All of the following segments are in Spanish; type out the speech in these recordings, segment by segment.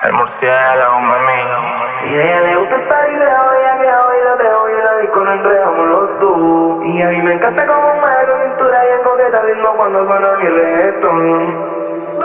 El murciélago, mami. Y a ella le gusta el pariseo, ya que hoy la dejo y en la disco nos enredamos los dos. Y a mí me encanta como mueve su cintura y en coqueta ritmo cuando suena mi reggaetón.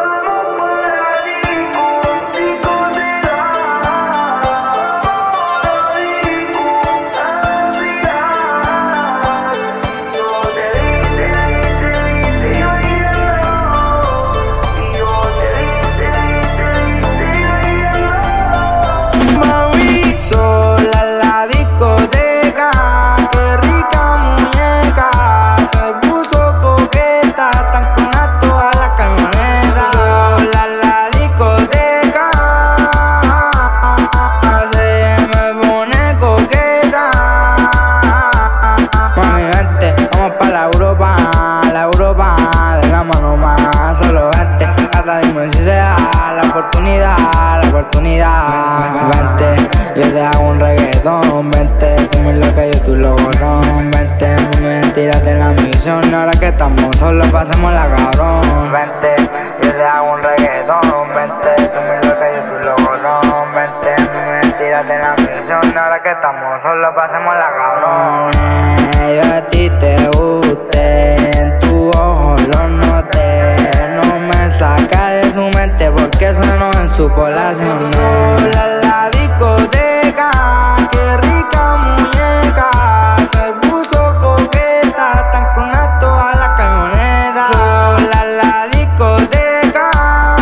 Si sea la oportunidad, vente, yo te hago un reggaetón, vente, tú me lo que yo, tú lo gozón, vente, tírate en la misión, ahora que estamos solos, pasemos la cabrón, vente, yo te hago un reggaetón, vente, tú me lo que yo, tú lo gozón, vente, tírate en la misión, ahora que estamos solos, pasemos la cabrón. Yo a ti te guste, en tu ojo lo noté, no me saca de su mente porque sueno en su población. Sola en la discoteca, qué rica muñeca, se puso coqueta, tan clona toda la camioneta. Sola en la discoteca,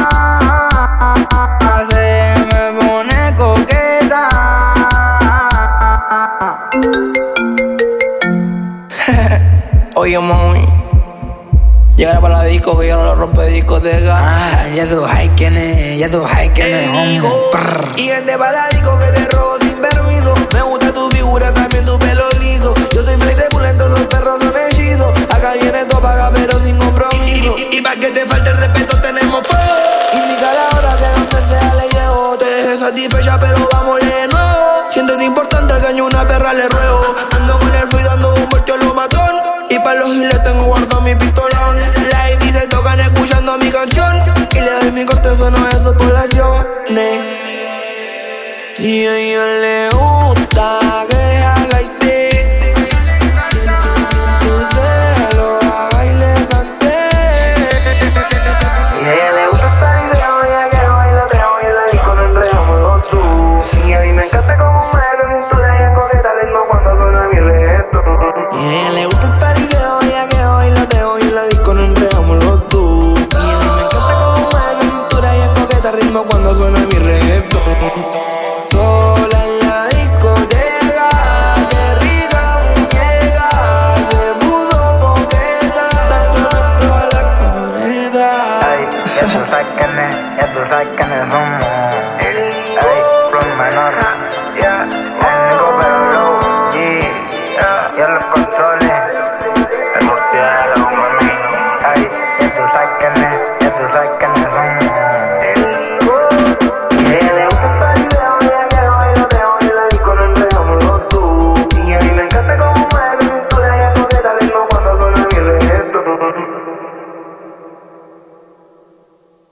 se me pone coqueta. Oye, mami, llegaré para la disco que yo no lo rompe discoteca. Ya tú sabes quién es, ya tú sabes quién es, hombre. Y gente para la disco que te robo sin permiso. Me gusta tu figura, también tu pelo liso. Yo soy Flay de Pulento, esos perros son hechizos. Acá viene todo paga pero sin compromiso. Y pa' que te falte el respeto tenemos fuego. Indica la hora que donde sea le llevo. Te dejé satisfecha pero vamos lleno. Siéntete importante que a una perra le ruego. Ando con el free dando un voltio a lo matón. Y pa' los giles tengo guardado mi pistolón. Ladies se tocan escuchando mi canción. Y le doy mi corte, sueno de sus poblaciones. Y a ella le gusta que haga y te se lo haga y le cante. Y a ella le gusta el pariseo, ya que baila te voy en la disco, nos enredamos los dos. Y a mí me encanta como mueve su cintura y en coqueta ritmo cuando suena mi reggaetón. Y a ella le gusta el pariseo, ya que baila te voy en la disco, nos enredamos los dos. Y a mí me encanta como mueve su cintura y en coqueta ritmo cuando suena mi reggaetón. Sola en la discoteca, qué rica muñeca, se puso coqueta, tan clara toda la camioneta. Ay, ya tú sabes quiénes somos. Ay, Flow menor, ya, el único pero low, ya lo